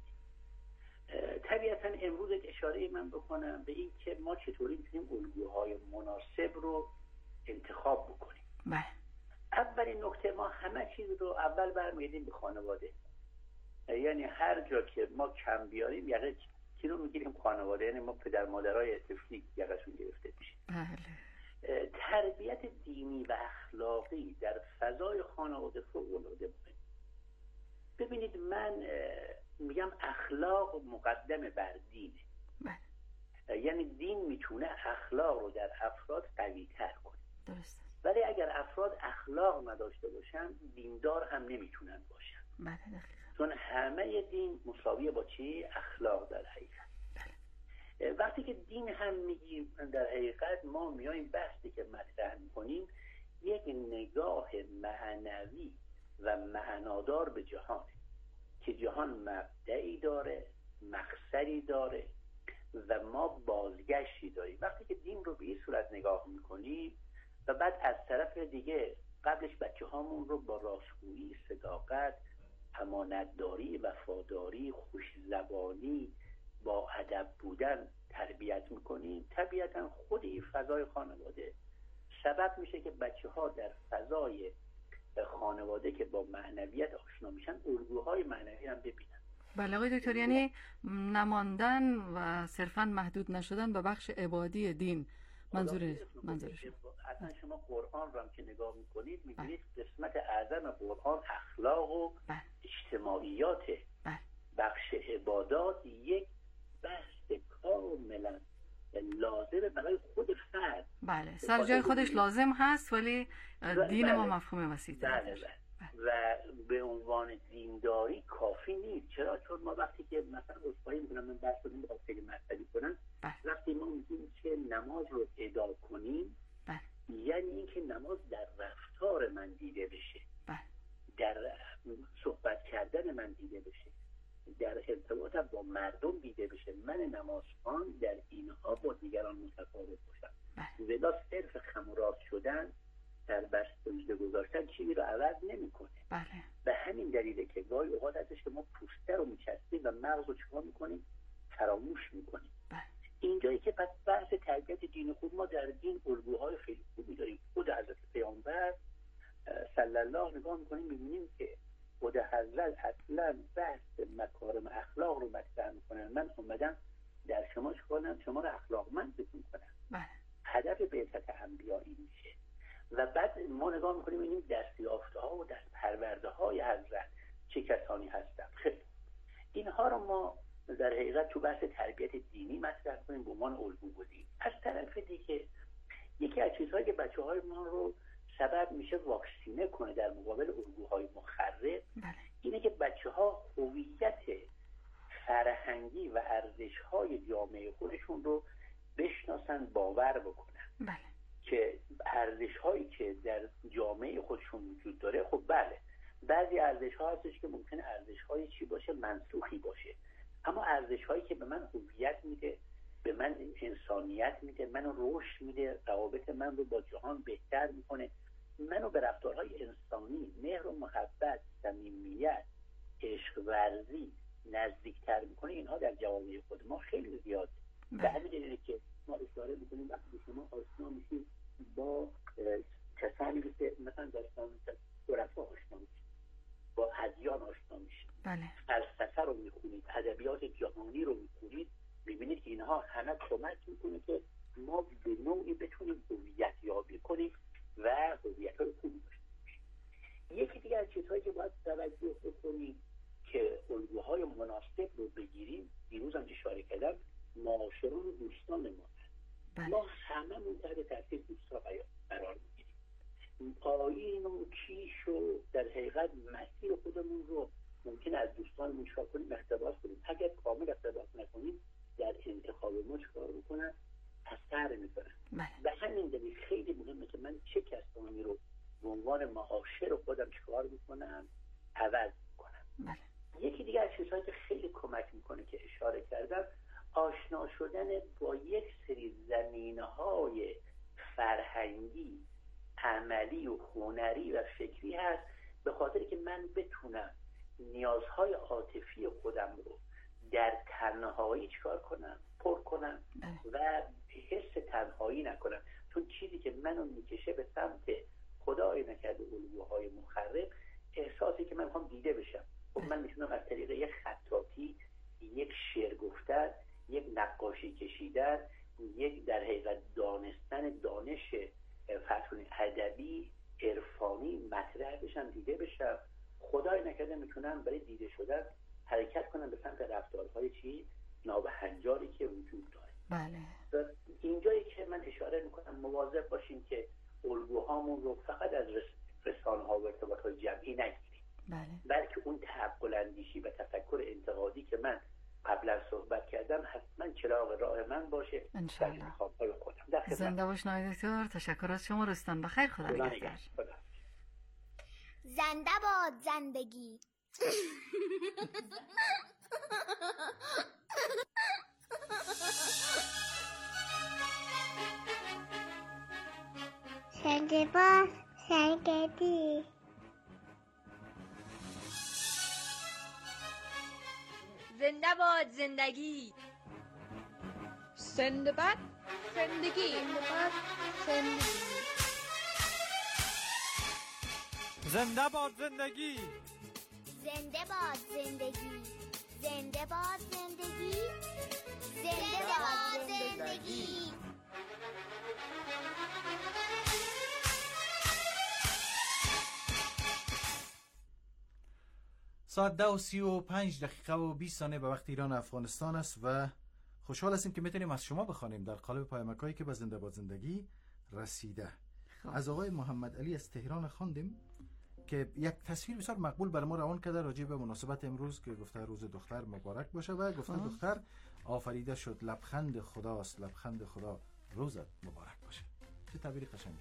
طبیعتا امروز یک اشاره من بکنم به این که ما چطوری میتونیم الگوهای مناسب رو انتخاب بکنیم. بله. اولین نکته، ما همه چیز رو اول برمیگردیم به خانواده. یعنی هر جا که ما کم بیاریم یقه کی رو میگیریم؟ خانواده. یعنی ما پدر مادرای طفلی یقهشون گرفته میشیم. بله. تربیت دینی و اخلاقی در فضای خانواده فوق‌العاده مهمه. ببینید، من میگم اخلاق مقدم بر دینه. بله. یعنی دین میتونه اخلاق رو در افراد قوی تر کنه. درست. ولی اگر افراد اخلاق نداشته باشن، دیندار هم نمیتونن باشن. بله. چون همه دین مساویه با چی؟ اخلاق در حقیقت. بله. وقتی که دین هم میگیم، در حقیقت ما میایم بحثی که مطرح میکنیم یک نگاه معنوی و معنادار به جهانه که جهان مبدعی داره، مقصدی داره و ما بازگشتی داریم. وقتی که دین رو به این صورت نگاه میکنیم و بعد از طرف دیگه قبلش بچه هامون رو با راستگویی، صداقت، امانتداری، وفاداری، خوش‌زبانی، با ادب بودن تربیت میکنیم، طبیعتا خود این فضای خانواده سبب میشه که بچه ها در فضای خانواده که با معنویت آشنا میشن الگوهای معنوی هم ببینن. بله آقای دکتر، یعنی نماندن و صرفا محدود نشدن به بخش عبادی دین منظور منظورش. اصلا شما قرآن رو هم که نگاه میکنید میبینید قسمت اعظم قرآن اخلاق و بله. اجتماعیاته. بله. بخش عبادات یک بحث کاملا لازمه برای خود فرد. بله، سر جای خودش لازم هست، ولی دین ما مفهوم وسیع بله بله. و به عنوان دینداری کافی نیست. چرا؟ چون ما وقتی که مثلا اصفایی میکنم، من بحث کنیم بخواد خیلی مطلبی کنن، وقتی ما میگیم که نماز رو ادا کنیم، بله. یعنی این که نماز در رفتار من دیده بشه، بله. در صحبت کردن من دیده بشه، در ارتباطم با مردم دیده بشه. من نمازخوان در اینها با دیگران متفاوت باشم. ولی صرف خم و راست شدن، در بر سجده گذاشتن چیزی رو عوض نمیکنه. بله. به همین دلیله که گاهی اوقات ازش که ما پوسته رو میچسبیم و مغز رو چیکار میکنیم؟ فراموش میکنیم. بله. اینجایی که پس بحث تربیت دین خود، ما در دین الگوهای خیلی خوبی داریم. خود حضرت پیامبر صلی الله نگاه میکنیم میبینیم که خود حضرت اصلا بحث مکارم اخلاق رو مطرح میکنن. من اومدم در شما چکنم، شما رو اخلاقمند بتون کنم. بله. هدف بعثت انبیا این میشه. و بعد ما نگاه میکنیم ببینیم دستیافته ها و دست پرورده های حضرت چه کسانی هستند. خیلی اینها رو ما در حقیقت تو بحث تربیت دینی مطرح کنیم به عنوان الگو بودیم. از طرف دیگه یکی از چیزهایی که بچه های ما رو سبب میشه واکسینه کنه در مقابل الگوهای مخرب، بله. اینه که بچه ها هویت فرهنگی و ارزش های جامعه خودشون رو بشناسن، باور بکنن. بله. که ارزش هایی که در جامعه خودشون وجود داره، خب بله بعضی ارزش ها هستش که ممکنه ارزش های چی باشه؟ منسوخی باشه. اما ارزش هایی که به من هویت میده، به من انسانیت میده، منو رشد میده، روابط من رو با جهان بهتر میکنه، منو به رفتارهای انسانی، مهر و محبت، صمیمیت، عشق ورزی نزدیکتر میکنه، اینها در جوامع خود ما خیلی زیاده. به همین دلیله که ما اشاره میکنیم وقتی شما آشنا میشید با کسانی که مثلا داشتن عرفا آشنا میشید، با ادیان آشنا میشید، بله. فلسفه رو میخونید، ادبیات جهانی رو میخونید، میبینید که اینها همه کمک میکنه که ما به نوعی بتونیم هویت یابی کنیم و هویت های خوبی داشته باشیم. یکی دیگه از چیزهایی که باید توجه بکنیم که الگوهای مناسب رو بگیریم، دیروز هم اشاره کردم، معاشران و دوستان ما بله. ما هممون تحت تاثیر دوستا قرار میگیریم. آیین و کیش و در حقیقت مسیر خودمون رو ممکن از دوستانمون شروع کنیم، اقتباس کنیم. اگر کمک میکنه که اشاره کردم، آشنا شدن با یک سری زمینه‌های فرهنگی، عملی و هنری و فکری هست، به خاطر که من بتونم نیازهای عاطفی خودم رو در تنهایی چکار کنم، پر کنم و حس تنهایی نکنم. چون چیزی که منو میکشه به سمت خدای نکرده الگوهای مخرب، احساسی که من میخوام دیده بشم. خب من میتونم از طریق یک خطاطی، یک شعر گفتن، یک نقاشی کشیدن، یک در حقیقت دانستن دانش فتحون ادبی، عرفانی مطرح بشم، دیده بشم. خدای نکرده میتونم برای دیده شدن حرکت کنم به سمت رفتارهای چی؟ نابهنجاری که وجود داره. بله. اینجایی که من اشاره میکنم مواظب باشیم که الگوهامون رو فقط از رسانه ها و ارتباط های جمعی نگیریم. بله. بلکه اون تعقل اندیشی و تفکر انتقادی که من قبلا صحبت کردم حتما چراغ راه من باشه در انتخاب‌های خودم. زنده باش نای دکتر، تشکر از شما. رستن بخیر. خدا نگهدار. زنده باد زندگی. زنده باد زندگی. زنده باد زندگی. زنده باد زندگی. زنده باد زندگی. زنده باد زندگی. زنده باد زندگی. زنده باد زندگی. ساعت ده و سی و پنج دقیقه و بیست ثانیه به وقت ایران افغانستان است و خوشحال هستیم که میتونیم از شما بخوانیم در قالب پیامک‌هایی که به زنده باد زندگی رسیده. از آقای محمد علی از تهران خواندیم که یک تصویر بسیار مقبول برای ما روان کرده راجع به مناسبت امروز که گفته روز دختر مبارک باشه و گفته دختر آفریده شد، لبخند خداست، لبخند خدا، روزت مبارک باشه. چه تعبیری قشنگی.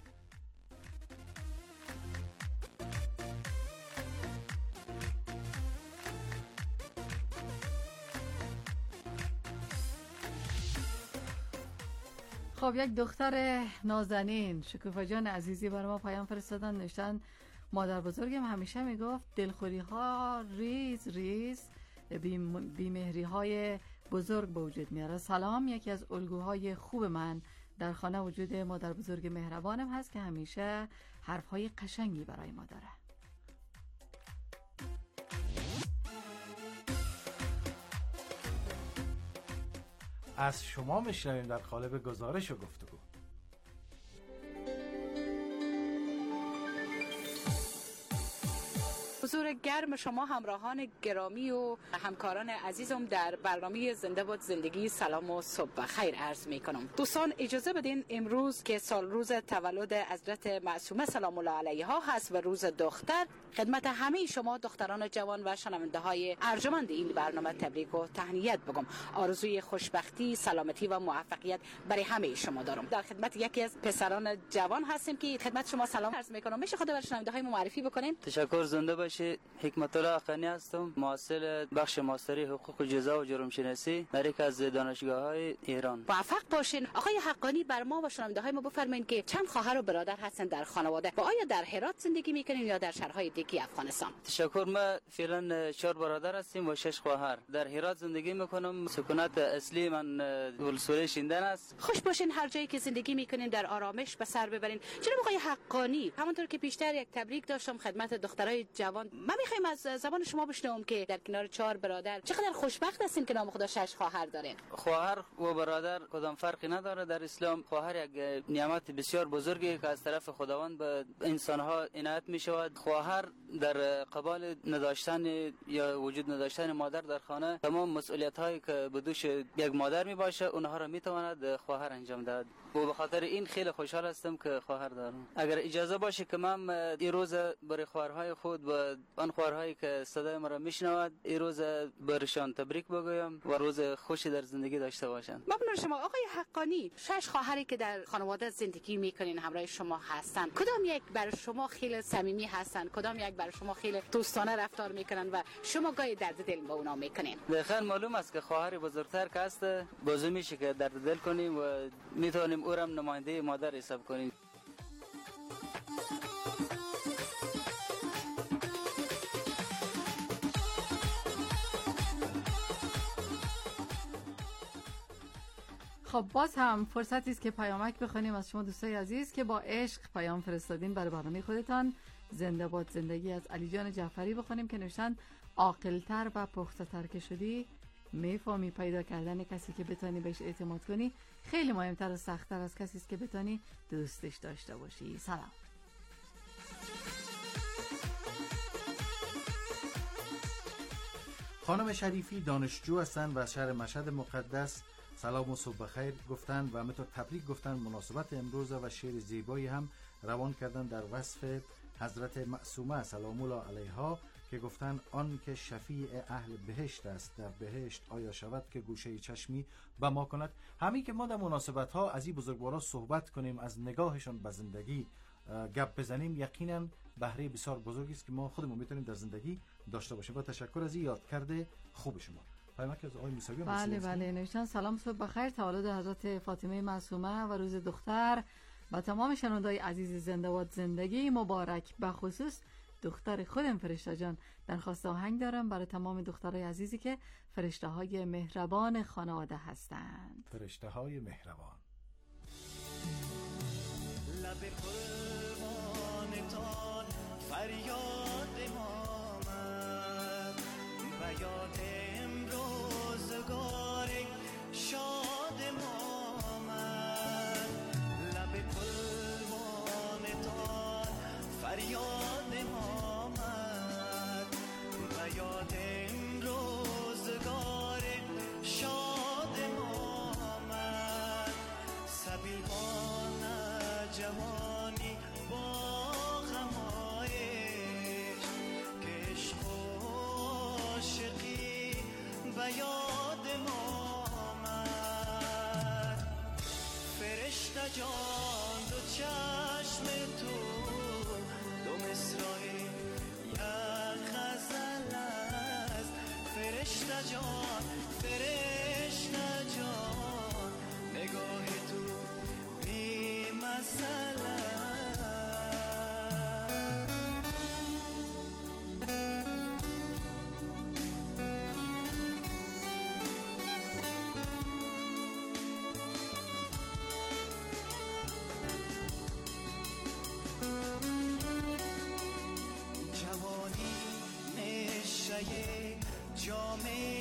خب یک دختر نازنین شکوفا جان عزیزی برای ما پیام فرستادن، نوشتن مادر بزرگم همیشه میگفت دلخوری ها ریز ریز بیمهری های بزرگ به وجود میاره. سلام، یکی از الگوهای خوب من در خانه وجود مادر بزرگ مهربانم هست که همیشه حرف های قشنگی برای ما داره. از شما میشنویم در قالب گزارش و گفتگو. حضور گرم شما همراهان گرامی و همکاران عزیزم در برنامه زنده باد زندگی سلام و صبح خیر عرض می کنم. دوستان اجازه بدین امروز که سال روز تولد حضرت معصومه سلام الله علیها هست و روز دختر، خدمت همه شما دختران جوان و شنونده های ارجمند این برنامه تبریک و تهنیت بگم. آرزوی خوشبختی، سلامتی و موفقیت برای همه شما دارم. در خدمت یکی از پسران جوان هستیم که خدمت شما سلام عرض می کنم. میشه خود بر شنونده های معرفی بکنین؟ تشکر. زنده باشید. حکمت الله حقانی هستم، محصل بخش ماستری حقوق جزا و جرم شناسی در یک از دانشگاه‌های ایران. موفق باشین. آقای حقانی بر ما و شنونده های ما بفرمایین که چند خواهر و برادر هستن در خانواده و آیا در هرات زندگی میکنین یا در شهرهای دیگه افغانستان؟ تشکر. ما فعلا چهار برادر هستیم و شش خواهر. در هرات زندگی میکنم. سکونت اصلی من ولسوری شیندن است. خوش باشین هر جایی که زندگی میکنین در آرامش به سر ببرین. جناب آقای حقانی، همونطور که پیشتر یک تبریک داشتم خدمت دخترای جوان، من میخوایم از زبان شما بشنوم که در کنار چهار برادر چقدر خوشبخت هستین که نام خدا شش خواهر دارین. خواهر و برادر کدام فرقی نداره در اسلام. خواهر یک نعمت بسیار بزرگی که از طرف خداوند به انسانها عنایت میشود. خواهر در قبال نداشتن یا وجود نداشتن مادر در خانه تمام مسئولیت هایی که به دوش یک مادر می باشه اونها را میتواند خواهر انجام دهد و به خاطر این خیلی خوشحال هستم که خواهر دارم. اگر اجازه باشه که من این روز برای خواهرهای خود و آن خواهرهایی که صدای ما را میشنوند این روز برشان تبریک بگویم و روز خوشی در زندگی داشته باشند. ممنون شما آقای حقانی. شش خواهری که در خانواده زندگی میکنین همراه شما هستن، کدام یک بر شما خیلی صمیمی هستن؟ کدام یک برای شما خیلی دوستانه رفتار میکنن و شما گاهی درد دل با اونا میکنین؟ دقیقاً معلوم است که خواهر بزرگتر که است بازو میشه که درد دل کنیم و میتونیم او را نماینده مادر حساب کنیم. خب باز هم فرصتی است که پیامک بخونیم از شما دوستای عزیز که با عشق پیام فرستادین برای برنامه خودتان. زنده باد زندگی از علی جان جعفری بخونیم که نوشتن عاقل‌تر و پخته‌تر که شدی میفهمی پیدا کردن کسی که بتانی بهش اعتماد کنی خیلی مهمتر و سخت‌تر از کسی است که بتانی دوستش داشته باشی. سلام. خانم شریفی دانشجو هستند و از شهر مشهد مقدس سلام و صبح بخیر گفتن و همینطور تبریک گفتن مناسبت امروز و شعر زیبایی هم روان کردن در وصف حضرت معصومه سلام الله علیها که گفتن آن که شفیع اهل بهشت است در بهشت آیا شود که گوشه چشمی به ما کند. همین که ما در مناسبت ها از این بزرگوارا صحبت کنیم از نگاهشون به زندگی گپ بزنیم یقینا بهره بسیار بزرگی است که ما خودمون میتونیم در زندگی داشته باشیم. با تشکر از این یادکرد خوب شما. بله بله نوشتن سلام صبح بخیر تولد حضرت فاطمه معصومه و روز دختر و تمام شنوندای عزیز زنده باد زندگی مبارک. به خصوص دختر خودم فرشته جان درخواست آهنگ دارم برای تمام دخترای عزیزی که فرشته های مهربان خانواده هستند. فرشته های مهربان. لب قربانتان فریاد ما آمد و یاد امروزگار شاد ما آمد. لب قربانتان فریاد ما آمد و یاد امروزگار شاد ما آمد. سبیلان جوانی با غمایش که عشق و عاشقی و یاد ما آمد. فرشته جان دو چشم تو دو مصرع یک غزل است. فرشته جان فرشته جان نگاه تو بی مسئله. جام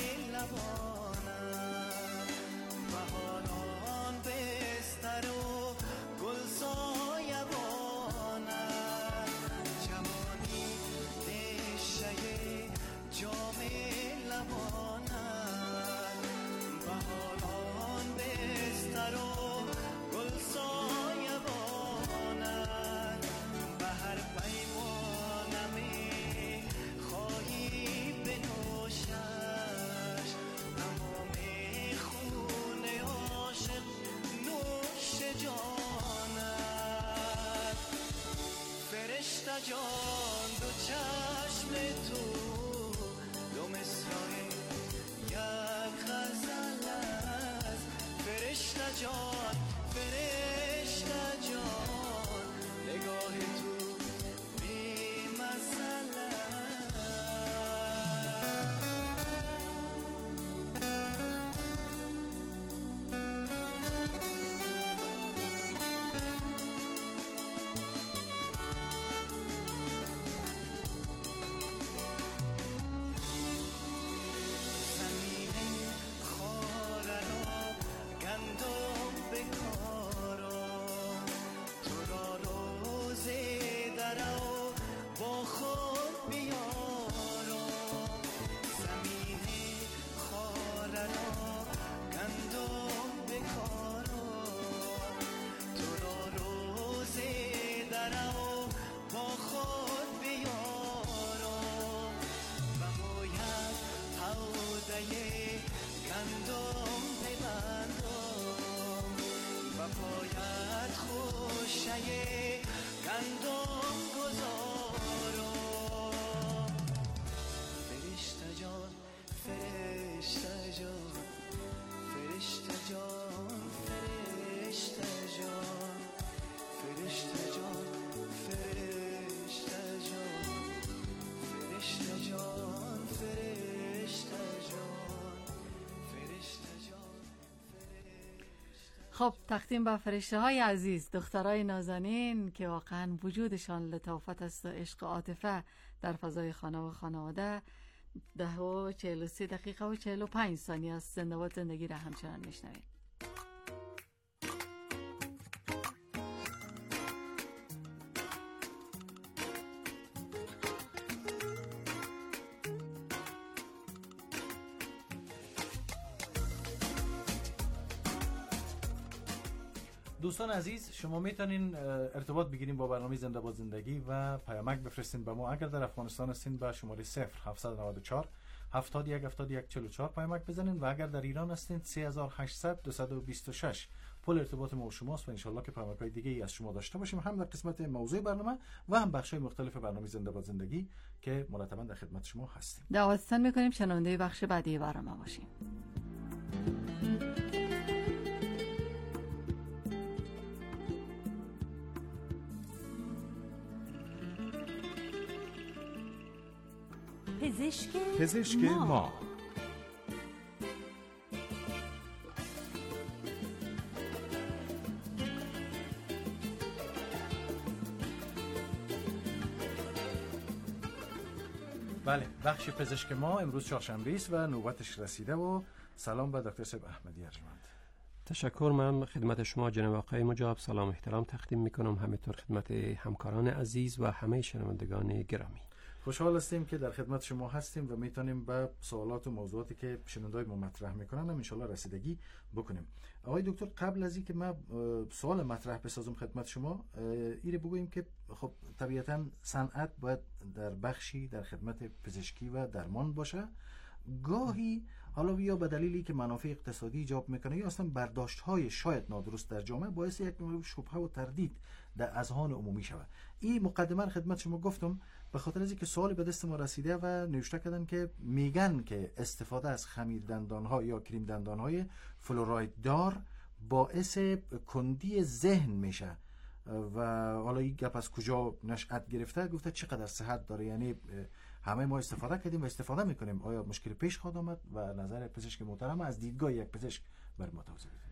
لبانم بهاران بستر و گل سایبانم. جوانی نشه جام لبانم بهاران بستر و گل سایبانم. به هر پیمانم خواهی بنوشش تمام خون عاشق نوش جانت. فرشته جان دو چشم تو دو مصرع یک غزل است. فرشته جان فرشته خب تقدیم به فرشته های عزیز، دخترای نازنین که واقعا وجودشان لطافت است و عشق و عاطفه در فضای خانه و خانواده. ده و چهل و سه دقیقه و چهل و پنج ثانیه است. زنده باد زندگی را همچنان میشنوید. دوستان عزیز، شما میتونین ارتباط بگیریم با برنامه زنده باد زندگی و پیامک بفرستین به ما. اگر در افغانستان هستین به شماره صفر هفت نه چهار هفتاد و یک هفتاد و یک چهل و چهار پیامک بزنین و اگر در ایران هستین سه هزار و هشتصد دویست و بیست و شش پل ارتباط ما و شماست و ان شاءالله که پیامک‌های دیگه ای از شما داشته باشیم، هم در قسمت موضوع برنامه و هم بخش‌های مختلف برنامه زنده باد زندگی که مرتبا در خدمت شما هستیم. دعوتتان می‌کنیم شنونده بخش بعدی برنامه باشیم. پزشک, پزشک ما, ما. بله، بخش پزشک ما امروز چهارشنبه است و نوبتش رسیده و سلام به دکتر صاحب احمدی ارجمند. تشکر. من خدمت شما جناب آقای مجاب سلام و احترام تقدیم میکنم، همینطور خدمت همکاران عزیز و همه شنوندگان گرامی. خوشحال هستیم که در خدمت شما هستیم و میتونیم به سوالات و موضوعاتی که شنوندای ما مطرح میکنن هم انشالله رسیدگی بکنیم. آقای دکتر، قبل از اینکه ما سوال مطرح بسازم خدمت شما، ایره بگوییم که خب طبیعتاً صنعت باید در بخشی در خدمت پزشکی و درمان باشه. گاهی حالا یا به دلیلی که منافع اقتصادی ایجاب میکنه یا اصلا برداشت‌های شاید نادرست در جامعه باعث یک شبهه و تردید در اذهان عمومی شود. این مقدمه خدمت شما گفتم به خاطر از اینکه سوالی به دست ما رسیده و نوشته کردن که میگن که استفاده از خمیر دندان‌ها یا کریم دندان‌های فلوراید دار باعث کندی ذهن میشه و حالا این گپ از کجا نشأت گرفته؟ گفته چقدر صحت داره، یعنی همه ما استفاده کردیم و استفاده میکنیم، آیا مشکل پیش خواهد آمد؟ و نظر پزشک محترم از دیدگاه یک پزشک بر ما توضیح بدید.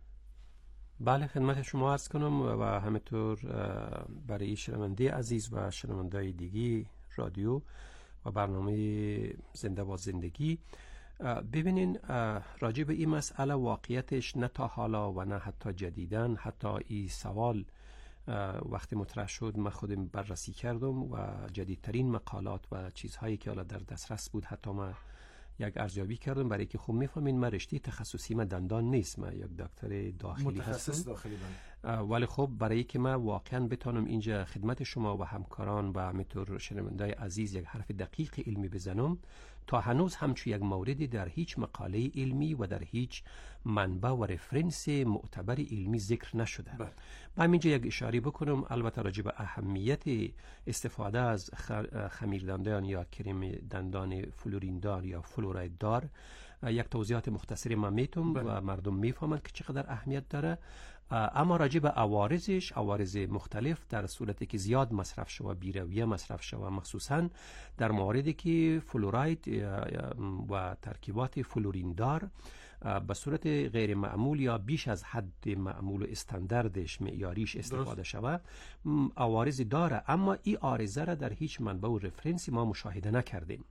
بله، خدمت شما عرض کنم و همینطور برای شنونده عزیز و شنوندای دیگی رادیو و برنامه زنده باد زندگی. ببینین راجع به این مسئله واقعیتش نه تا حالا و نه حتی جدیدن، حتی این سوال وقتی مطرح شد من خودم بررسی کردم و جدیدترین مقالات و چیزهایی که حالا در دسترس بود حتی ما یک ارزیابی کردم، برای که خوب میفهمین من رشته تخصصی من دندان نیست، من یک دکتر داخلی متخصص هستم داخلی ولی خب برای که من واقعا بتونم اینجا خدمت شما و همکاران و همینطور شنوندای عزیز یک حرف دقیق علمی بزنم، تا هنوز همچو یک موردی در هیچ مقاله علمی و در هیچ منبع و رفرنس معتبر علمی ذکر نشده. من اینجا یک اشاره بکنم البته راجع به اهمیت استفاده از خمیر دندان یا کریم دندان فلورین دار یا فلوراید دار یک توضیحات مختصری من میتونم و مردم میفهمند که چقدر اهمیت داره. اما راجع به عوارضش، عوارض مختلف در صورتی که زیاد مصرف شود، بیرویه مصرف شود، مخصوصا در مواردی که فلوراید و ترکیبات فلورین دار به صورت غیر معمول یا بیش از حد معمول و استانداردش معیاریش استفاده شود عوارض داره، اما این عارضه را در هیچ منبع و رفرنسی ما مشاهده نکردیم.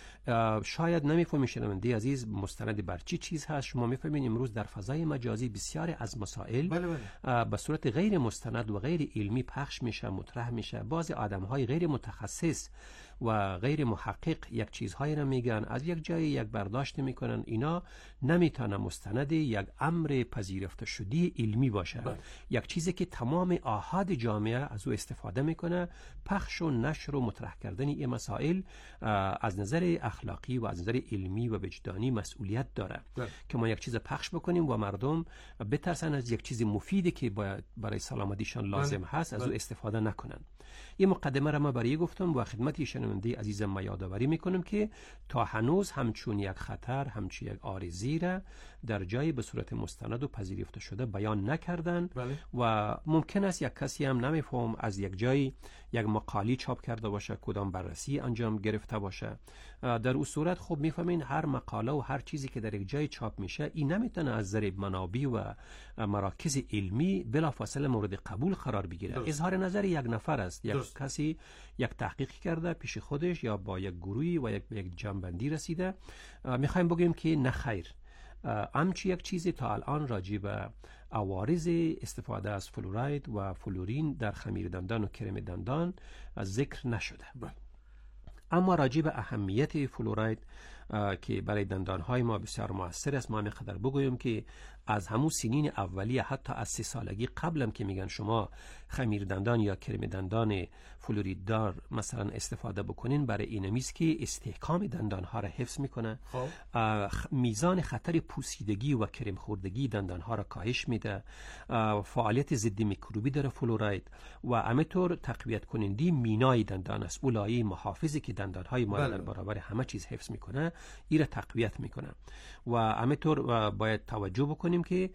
شاید نمیفهمین شنونده عزیز مستند بر چی چیز هست. شما میفهمین امروز در فضای مجازی بسیاری از مسائل بله بله. به صورت غیر مستند و غیر علمی پخش میشه، مطرح میشه. بعضی آدم‌های غیر متخصص و غیر محقق یک چیزهایی را میگن، از یک جای یک برداشت میکنن، اینا نمیتونه مستند یک امر پذیرفته شده علمی باشه. بله. یک چیزی که تمام آحاد جامعه از او استفاده میکنه. پخش و نشر و مطرح کردن این مسائل از نظر اخلاقی و از نظر علمی و وجدانی مسئولیت داره. بله. که ما یک چیز پخش بکنیم و مردم بترسن از یک چیز مفیدی که برای سلامتیشان لازم بله. هست از بله. او استفاده نکنن. این مقدمه را ما برای گفتم و خدمت شنونده عزیزم ما یادآوری میکنم که تا هنوز همچون یک خطر، همچون یک عارضی را در جایی به صورت مستند و پذیرفته شده بیان نکردن. بله. و ممکن است یک کسی هم نمیفهم از یک جایی یک مقالی چاپ کرده باشه، کدام بررسی انجام گرفته باشه. در اون صورت خب میفهمین هر مقاله و هر چیزی که در یک جای چاپ میشه این نمیتونه از ذریب منابع و مراکز علمی بلافاصله مورد قبول قرار بگیره. درست. اظهار نظر یک نفر است، یک درست. کسی یک تحقیق کرده پیش خودش یا با یک گروهی و یک یک جنبندی رسیده. میخوایم بگیم که نه خیر، همچی یک چیزی تا الان راجع به عوارض استفاده از فلوراید و فلورین در خمیر دندان و کرم دندان ذکر نشده. بله. اما راجع به اهمیت فلوراید که برای دندانهای ما بسیار موثر است، ما میقدر بگویم که از همون سنین اولیه، حتی از سه سالگی قبلم که میگن شما خمیر دندان یا کرم دندان فلورید دار مثلا استفاده بکنین، برای این است که استحکام دندانها را حفظ میکنه. خب. میزان خطر پوسیدگی و کرم خوردگی دندانها را کاهش میده. فعالیت ضد میکروبی داره فلوراید و همینطور تقویت کننده مینای دندان است. اولایه محافظی که دندانهای ما در برابر همه چیز حفظ میکنه، این را تقویت میکنه. و همینطور باید توجه بکنیم که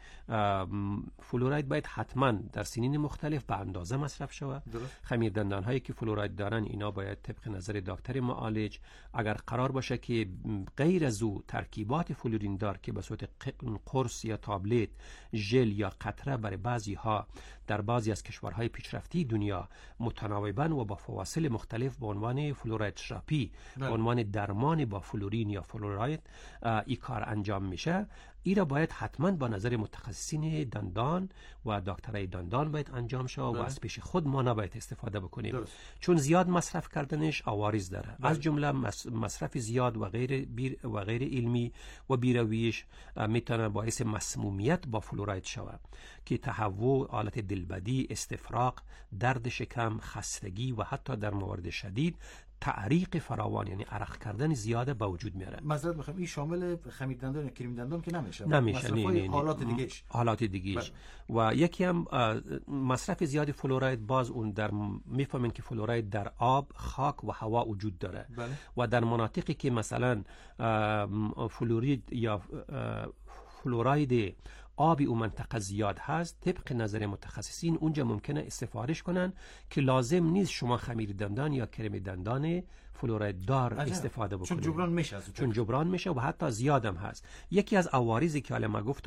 فلوراید باید حتما در سنین مختلف به اندازه مصرف شود. خمیر دندان هایی که فلوراید دارن اینا باید طبق نظر دکتر معالج، اگر قرار باشه که غیر از او ترکیبات فلورین دار که به صورت قرص یا تابلت، ژل یا قطره برای بعضی ها در بعضی از کشورهای پیشرفته دنیا متناوباً و با فواصل مختلف به عنوان فلوراید تراپی، به عنوان درمان با فلورین یا فلوراید این کار انجام میشه، این را باید حتما با نظر متخصصین دندان و دکترای دندان باید انجام شود و از پیش خود ما نباید استفاده بکنیم. درست. چون زیاد مصرف کردنش عوارض داره. بله. از جمله مصرف زیاد و غیر بیر و غیر علمی و بیرویش میتونه باعث مسمومیت با فلوراید شود که تهوع، حالت دلبدی، استفراغ، درد شکم، خستگی و حتی در موارد شدید تعریق فراوان، یعنی عرق کردن زیاده به وجود میاره. معذرت میخوام، این شامل خمیر دندان یا کریم دندان که نمیشه. نمیشه. نه نه حالات دیگه‌اش. حالات دیگه‌اش. و یکی هم مصرف زیادی فلوراید، باز اون در میفهمین که فلوراید در آب، خاک و هوا وجود داره. بله. و در مناطقی که مثلا فلورید یا فلوراید آبی اون منطقه زیاد هست، طبق نظر متخصصین اونجا ممکنه استفادهش کنن که لازم نیست شما خمیر دندان یا کرم دندان فلوراید دار استفاده بکنید، چون جبران میشه، چون جبران میشه و حتی زیادم هست. یکی از عوارضی که حالا ما گفتم